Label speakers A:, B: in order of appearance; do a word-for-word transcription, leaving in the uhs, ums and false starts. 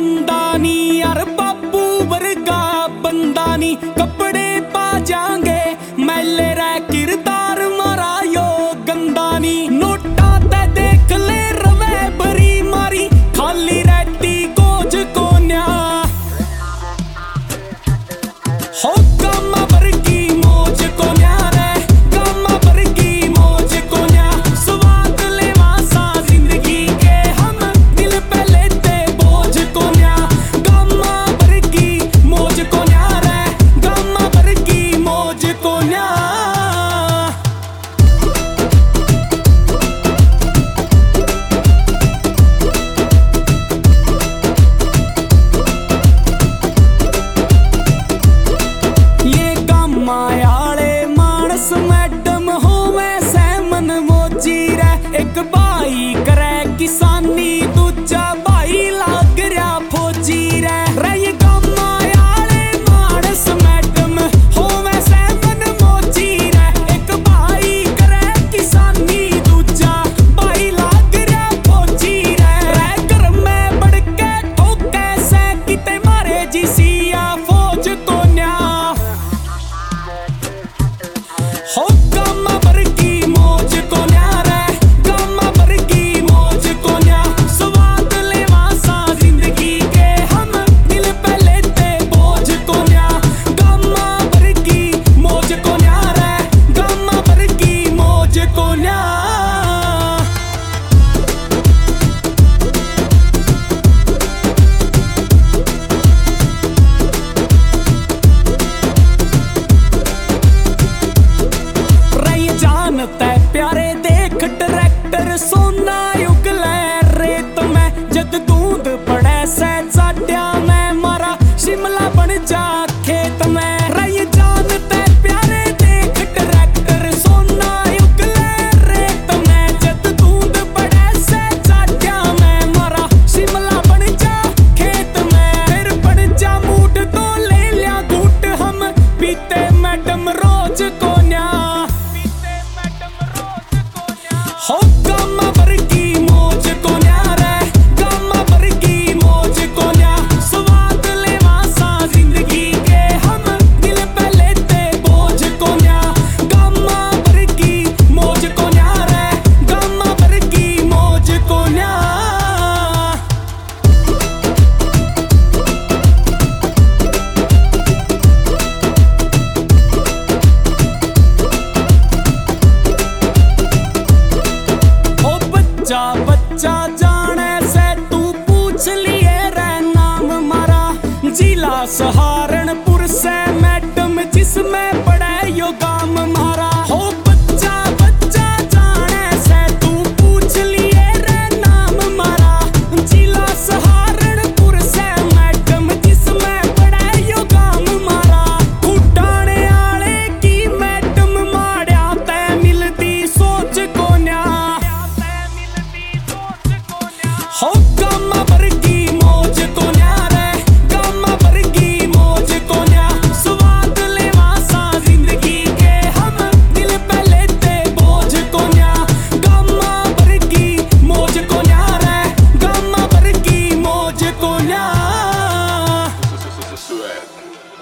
A: बंदा नी यार बापू वर्गा बंदा नी कपड़े पा जाएंगे मैले रह किरदार मारा यो गंदा नी नोटा ते देख ले रवे बरी मारी खाली रहती गोज कोन्या हो गामा वर्गी मौज कोन्या रे गामा वर्गी मौज कोन्या स्वाद लेवा सा जिंदगी के हम दिल पे लेते बोझ कोन्या गामा वर्गी मौज कोन्या रे गामा वर्गी मौज कोन्या मायाले मानस मैडम होवे सहमन मोची रे एक भाई करे किसानी दूजा भाई लाग रहा फौजी रे रे मायाले मानस मैडम होवे सहमन मोची रे एक भाई करे किसानी दूजा भाई लाग रहा फौजी रे रे घर में बढ़ के ठोके से किते मारे जी सिया फौज कोन्या हो गामा वर्गी मौज कोन्या रे गामा वर्गी मौज कोन्या स्वाद लेवा सा जिंदगी के हम दिल पे लेते बोझ कोन्या गामा वर्गी मौज कोन्या रे गामा वर्गी मौज कोन्या जानते प्यारे देख ट्रैक्टर सोना युगले रेत में जद दूध पड़े से चाट्या में मारा शिमला बन जा खेत में रही जानते प्यारे देख ट्रैक्टर सोना युगले रेत में जद दूध पड़े से चाट्या में मारा शिमला बन जा खेत में फिर बन जा मूड तो ले लिया घूट हम पीते मैडम रोज कोन्या हो गामा वर्गी मौज कोन्या रे गामा वर्गी मौज कोन्या स्वाद लेवा सा जिंदगी के हम दिल पे लेते बोझ कोन्या गामा वर्गी मौज कोन्या रे गामा वर्गी मौज कोन्या बच्चा बच्चा जाने से तू पूछ लिए रे नाम मारा जिला सहारनपुर से मैडम जिसमें पड़े यो गाम मारा हो बच्चा बच्चा जाने से तू पूछ लिए रे नाम मारा जिला सहारनपुर से मैडम जिसमें पड़े यो गाम मारा उठाने आले की मैडम माड़या ते मिलती सोच कोन्या हो गामा वर्गी मौज कोन्या रे गामा वर्गी मौज कोन्या स्वाद लेवा सा जिंदगी के हम दिल पे लेते बोझ कोन्या गामा वर्गी मौज कोन्या रे गामा वर्गी मौज कोन्या।